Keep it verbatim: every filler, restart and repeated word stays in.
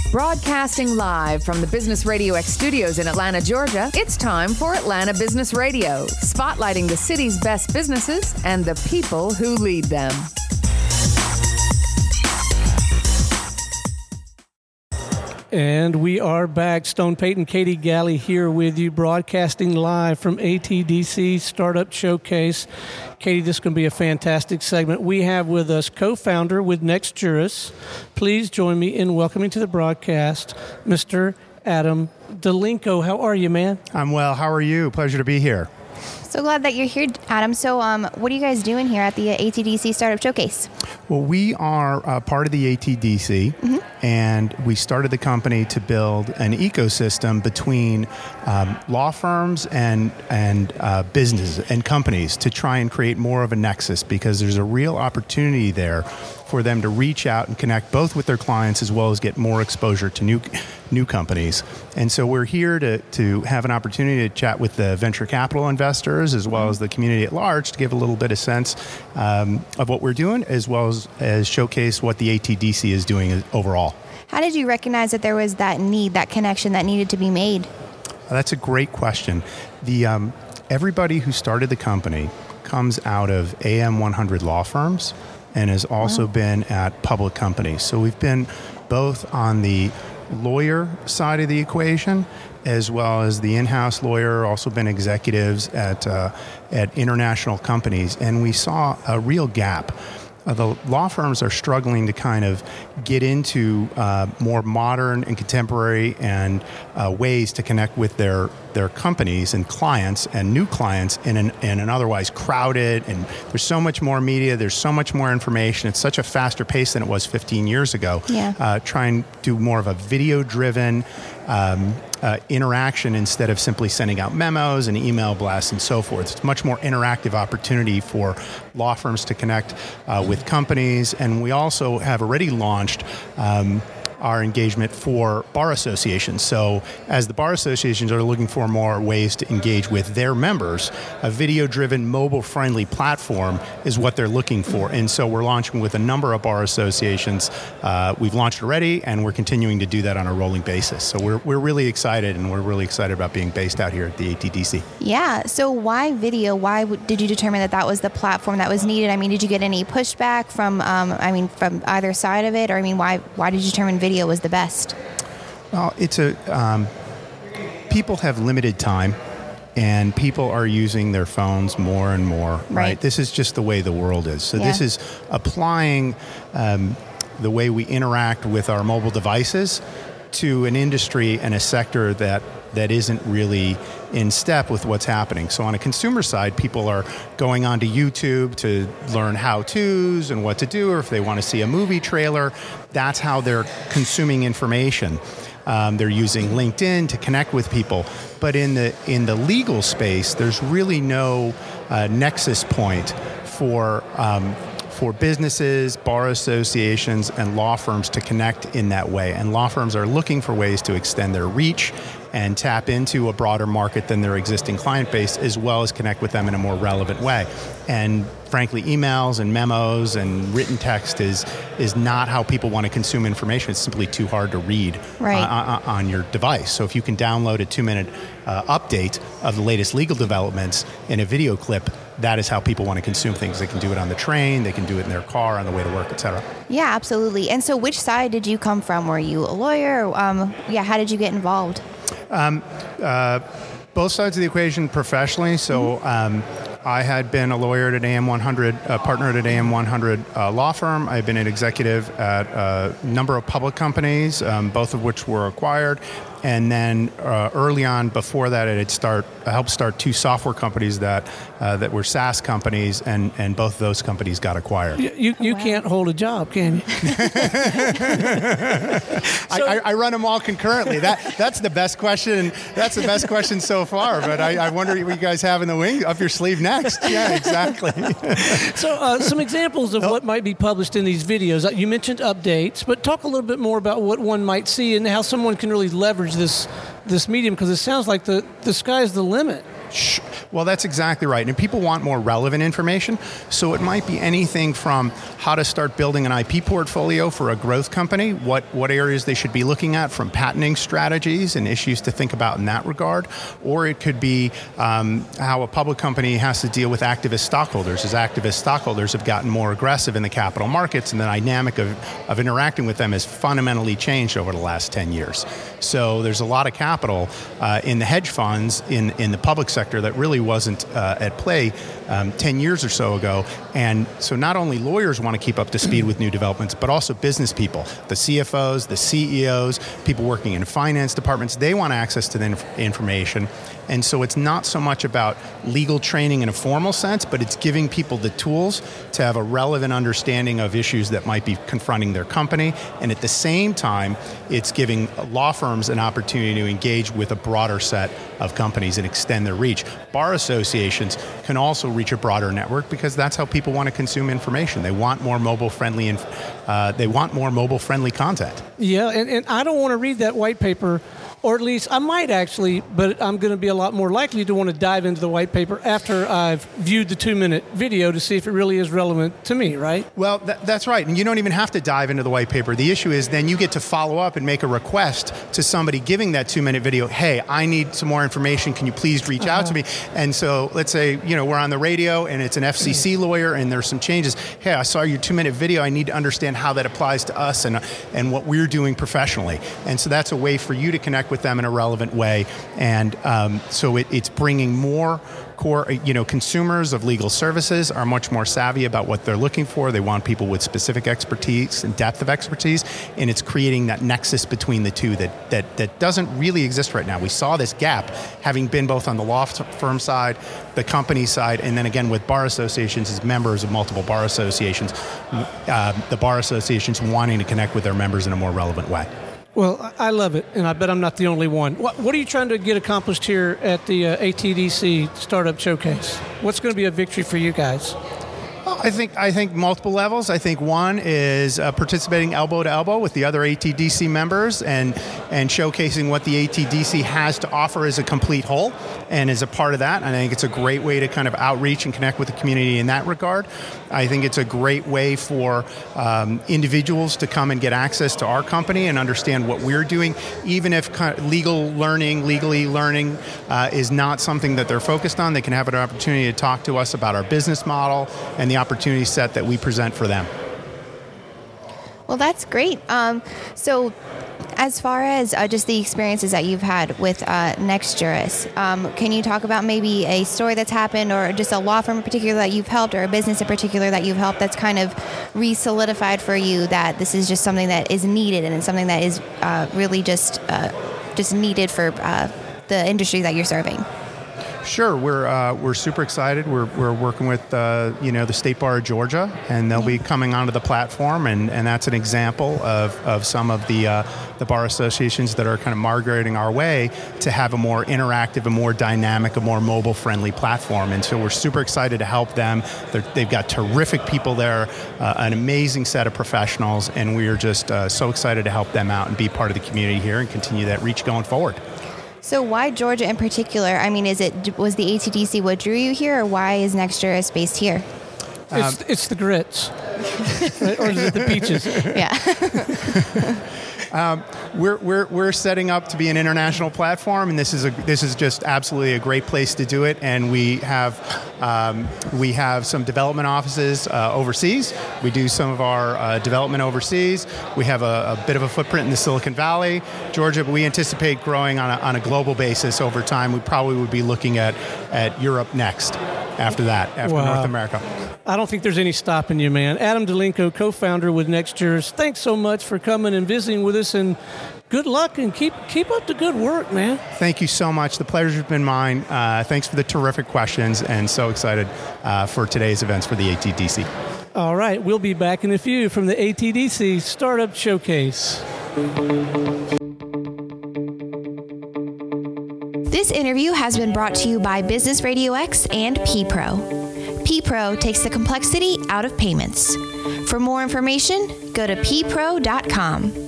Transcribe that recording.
Broadcasting live from the Business Radio X studios in Atlanta, Georgia, it's time for Atlanta Business Radio, spotlighting the city's best businesses and the people who lead them. And we are back. Stone Payton, Katie Galley here with you, broadcasting live from A T D C Startup Showcase. Katie, this is going to be a fantastic segment. We have with us co-founder with NextJuris. Please join me in welcoming to the broadcast, Mister Adam Delinko. How are you, man? I'm well. How are you? Pleasure to be here. So glad that you're here, Adam. So um, what are you guys doing here at the A T D C Startup Showcase? Well, we are uh, part of the A T D C, mm-hmm. and we started the company to build an ecosystem between um, law firms and, and uh, businesses and companies to try and create more of a nexus, because there's a real opportunity there for them to reach out and connect both with their clients as well as get more exposure to new new companies. And so we're here to, to have an opportunity to chat with the venture capital investors as well as the community at large to give a little bit of sense um, of what we're doing, as well as, as showcase what the A T D C is doing overall. How did you recognize that there was that need, that connection that needed to be made? That's a great question. The um, everybody who started the company comes out of A M one hundred law firms and has also wow. been at public companies. So we've been both on the lawyer side of the equation as well as the in-house lawyer, also been executives at uh, at international companies, and we saw a real gap. Uh, the law firms are struggling to kind of get into uh, more modern and contemporary and uh, ways to connect with their their companies and clients and new clients in an, in an otherwise crowded, and there's so much more media, there's so much more information. It's such a faster pace than it was fifteen years ago. Yeah. Uh, try and do more of a video-driven um, uh, interaction instead of simply sending out memos and email blasts and so forth. It's a much more interactive opportunity for law firms to connect uh, with companies, and we also have already launched um, our engagement for bar associations. So as the bar associations are looking for more ways to engage with their members, a video-driven, mobile-friendly platform is what they're looking for. And so we're launching with a number of bar associations. Uh, we've launched already, and we're continuing to do that on a rolling basis. So we're we're really excited, and we're really excited about being based out here at the A T D C. Yeah, so why video? Why w- did you determine that that was the platform that was needed? I mean, did you get any pushback from, um, I mean, from either side of it? Or I mean, why why did you determine video was the best? Well, it's a um, people have limited time, and people are using their phones more and more. Right. right? This is just the way the world is. So yeah. this is applying um, the way we interact with our mobile devices to an industry and a sector that that isn't really in step with what's happening. So on a consumer side, people are going onto YouTube to learn how-tos and what to do, or if they want to see a movie trailer, that's how they're consuming information. Um, they're using LinkedIn to connect with people. But in the in the legal space, there's really no uh, nexus point for um, for businesses, bar associations, and law firms to connect in that way. And law firms are looking for ways to extend their reach and tap into a broader market than their existing client base, as well as connect with them in a more relevant way. And frankly, emails and memos and written text is is not how people want to consume information. It's simply too hard to read right. uh, on your device. So if you can download a two-minute uh, update of the latest legal developments in a video clip, that is how people want to consume things. They can do it on the train, they can do it in their car on the way to work, et cetera. Yeah, absolutely. And so which side did you come from? Were you a lawyer? Or, um, yeah, how did you get involved? Um, uh, both sides of the equation professionally. So um, I had been a lawyer at A M one hundred, a partner at A M one hundred uh, law firm. I've been an executive at a number of public companies, um, both of which were acquired. And then uh, early on, before that, it had start I helped start two software companies that uh, that were SaaS companies, and, and both of those companies got acquired. You you, you oh, wow. can't hold a job, can you? I, I, I run them all concurrently. That that's the best question. That's the best question so far. But I, I wonder what you guys have in the wing up your sleeve next. Yeah, exactly. So uh, some examples of oh. what might be published in these videos. You mentioned updates, but talk a little bit more about what one might see and how someone can really leverage this this medium, because it sounds like the, the sky's the limit. Well, that's exactly right. And people want more relevant information. So it might be anything from how to start building an I P portfolio for a growth company, what, what areas they should be looking at from patenting strategies and issues to think about in that regard. Or it could be um, how a public company has to deal with activist stockholders, as activist stockholders have gotten more aggressive in the capital markets, and the dynamic of, of interacting with them has fundamentally changed over the last ten years. So there's a lot of capital uh, in the hedge funds, in, in the public sector that really wasn't uh, at play um, ten years or so ago. And so not only lawyers want to keep up to speed with new developments, but also business people, the C F Os, the C E Os, people working in finance departments, they want access to the inf- information. And so it's not so much about legal training in a formal sense, but it's giving people the tools to have a relevant understanding of issues that might be confronting their company. And at the same time, it's giving law firms an opportunity to engage with a broader set of companies and extend their reach. Bar associations can also reach a broader network because that's how people want to consume information. They want more mobile-friendly, uh, they want more mobile-friendly content. Yeah, and, and I don't want to read that white paper, or at least I might actually, but I'm going to be a lot more likely to want to dive into the white paper after I've viewed the two-minute video to see if it really is relevant to me, right? Well, th- that's right. And you don't even have to dive into the white paper. The issue is then you get to follow up and make a request to somebody giving that two-minute video, hey, I need some more information. Can you please reach uh-huh. out to me? And so let's say, you know, we're on the radio and it's an F C C lawyer and there's some changes. Hey, I saw your two-minute video. I need to understand how that applies to us and, and what we're doing professionally. And so that's a way for you to connect with them in a relevant way. And um, so it, it's bringing more core, you know, consumers of legal services are much more savvy about what they're looking for. They want people with specific expertise and depth of expertise, and it's creating that nexus between the two that that that doesn't really exist right now. We saw this gap having been both on the law firm side, the company side, and then again with bar associations as members of multiple bar associations, uh, the bar associations wanting to connect with their members in a more relevant way. Well, I love it, and I bet I'm not the only one. What, what are you trying to get accomplished here at the uh, A T D C Startup Showcase? What's going to be a victory for you guys? Well, I think I think multiple levels. I think one is uh, participating elbow to elbow with the other A T D C members and and showcasing what the A T D C has to offer as a complete whole and as a part of that. And I think it's a great way to kind of outreach and connect with the community in that regard. I think it's a great way for um, individuals to come and get access to our company and understand what we're doing, even if legal learning, legally learning uh, is not something that they're focused on. They can have an opportunity to talk to us about our business model and the opportunity set that we present for them. Well, that's great. Um, so as far as uh, just the experiences that you've had with uh, NextJuris, um, can you talk about maybe a story that's happened or just a law firm in particular that you've helped or a business in particular that you've helped that's kind of re-solidified for you that this is just something that is needed and it's something that is uh, really just uh, just needed for uh, the industry that you're serving? Sure, we're uh, we're super excited. We're we're working with uh, you know the State Bar of Georgia, and they'll be coming onto the platform, and, and that's an example of, of some of the uh, the bar associations that are kind of migrating our way to have a more interactive, a more dynamic, a more mobile friendly platform. And so we're super excited to help them. They're, they've got terrific people there, uh, an amazing set of professionals, and we are just uh, so excited to help them out and be part of the community here and continue that reach going forward. So why Georgia in particular? I mean, is it was the A T D C what drew you here, or why is NextJuris based here? It's, um, it's the grits, right? Or is it the peaches? Yeah. Um, we're, we're, we're setting up to be an international platform, and this is a this is just absolutely a great place to do it. And we have um, we have some development offices uh, overseas. We do some of our uh, development overseas. We have a, a bit of a footprint in the Silicon Valley, Georgia, but we anticipate growing on a, on a global basis over time. We probably would be looking at, at Europe next after that, after wow. North America. I don't think there's any stopping you, man. Adam Delinko, co-founder with NextJuris, thanks so much for coming and visiting with us, and good luck, and keep keep up the good work, man. Thank you so much. The pleasure's been mine. Uh, thanks for the terrific questions, and so excited uh, for today's events for the A T D C. All right, we'll be back in a few from the A T D C Startup Showcase. This interview has been brought to you by Business Radio X and P-Pro. P-Pro takes the complexity out of payments. For more information, go to p pro dot com.